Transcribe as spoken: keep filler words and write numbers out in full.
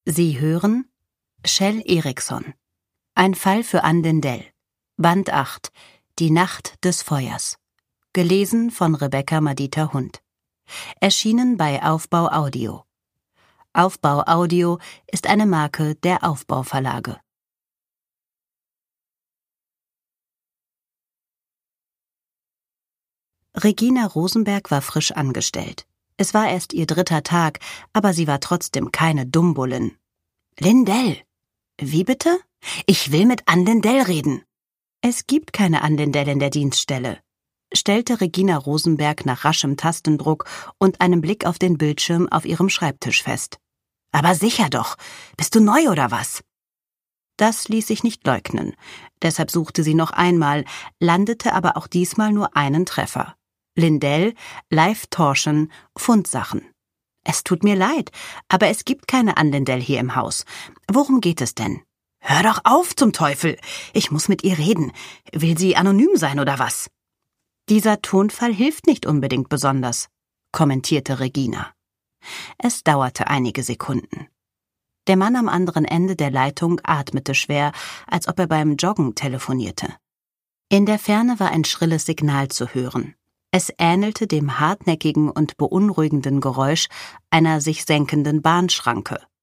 Sie hören Kjell Eriksson. Ein Fall für Ann Lindell. Band acht. Die Nacht des Feuers. Gelesen von Rebecca Madita Hund. Erschienen bei Aufbau Audio. Aufbau Audio ist eine Marke der Aufbau Verlage. Regina Rosenberg war frisch angestellt. Es war erst ihr dritter Tag, aber sie war trotzdem keine Dummbullin. »Lindell!« »Wie bitte?« »Ich will mit Ann Lindell reden.« »Es gibt keine Ann Lindell in der Dienststelle«, stellte Regina Rosenberg nach raschem Tastendruck und einem Blick auf den Bildschirm auf ihrem Schreibtisch fest. »Aber sicher doch. Bist du neu oder was?« Das ließ sich nicht leugnen. Deshalb suchte sie noch einmal, landete aber auch diesmal nur einen Treffer. Lindell, Live-Torschen, Fundsachen. »Es tut mir leid, aber es gibt keine Ann Lindell hier im Haus. Worum geht es denn?« »Hör doch auf zum Teufel! Ich muss mit ihr reden. Will sie anonym sein oder was?« »Dieser Tonfall hilft nicht unbedingt besonders«, kommentierte Regina. Es dauerte einige Sekunden. Der Mann am anderen Ende der Leitung atmete schwer, als ob er beim Joggen telefonierte. In der Ferne war ein schrilles Signal zu hören. Es ähnelte dem hartnäckigen und beunruhigenden Geräusch einer sich senkenden Bahnschranke.